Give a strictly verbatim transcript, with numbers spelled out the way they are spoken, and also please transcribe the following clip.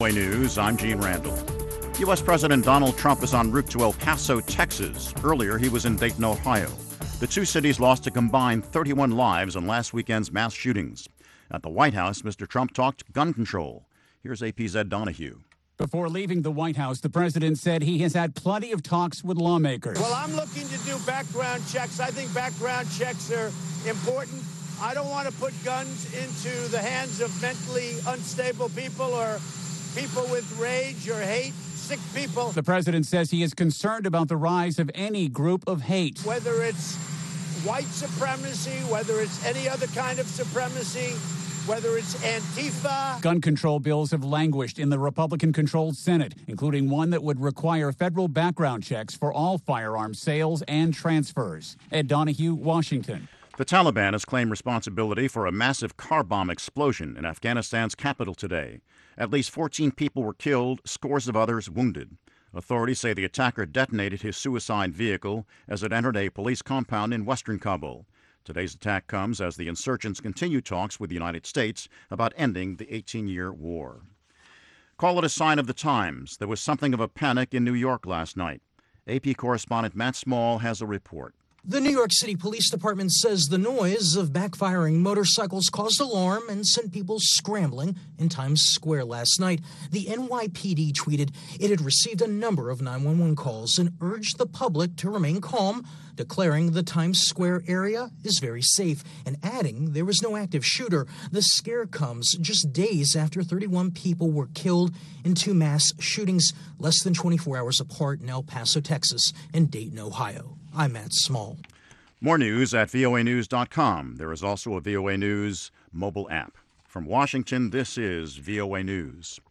News, I'm Gene Randall. U S. President Donald Trump is en route to El Paso, Texas. Earlier, he was in Dayton, Ohio. The two cities lost a combined thirty-one lives in last weekend's mass shootings. At the White House, Mister Trump talked gun control. Here's A P's Ed Donahue. Before leaving the White House, the president said he has had plenty of talks with lawmakers. Well, I'm looking to do background checks. I think background checks are important. I don't want to put guns into the hands of mentally unstable people or people with rage or hate, sick people. The president says he is concerned about the rise of any group of hate. Whether it's white supremacy, whether it's any other kind of supremacy, whether it's Antifa. Gun control bills have languished in the Republican-controlled Senate, including one that would require federal background checks for all firearm sales and transfers. Ed Donahue, Washington. The Taliban has claimed responsibility for a massive car bomb explosion in Afghanistan's capital today. At least fourteen people were killed, scores of others wounded. Authorities say the attacker detonated his suicide vehicle as it entered a police compound in western Kabul. Today's attack comes as the insurgents continue talks with the United States about ending the eighteen-year war. Call it a sign of the times. There was something of a panic in New York last night. A P correspondent Matt Small has a report. The New York City Police Department says the noise of backfiring motorcycles caused alarm and sent people scrambling in Times Square last night. The N Y P D tweeted it had received a number of nine one one calls and urged the public to remain calm, declaring the Times Square area is very safe and adding there was no active shooter. The scare comes just days after thirty-one people were killed in two mass shootings less than twenty-four hours apart in El Paso, Texas, and Dayton, Ohio. I'm Matt Small. More news at V O A news dot com. There is also a V O A News mobile app. From Washington, this is V O A News.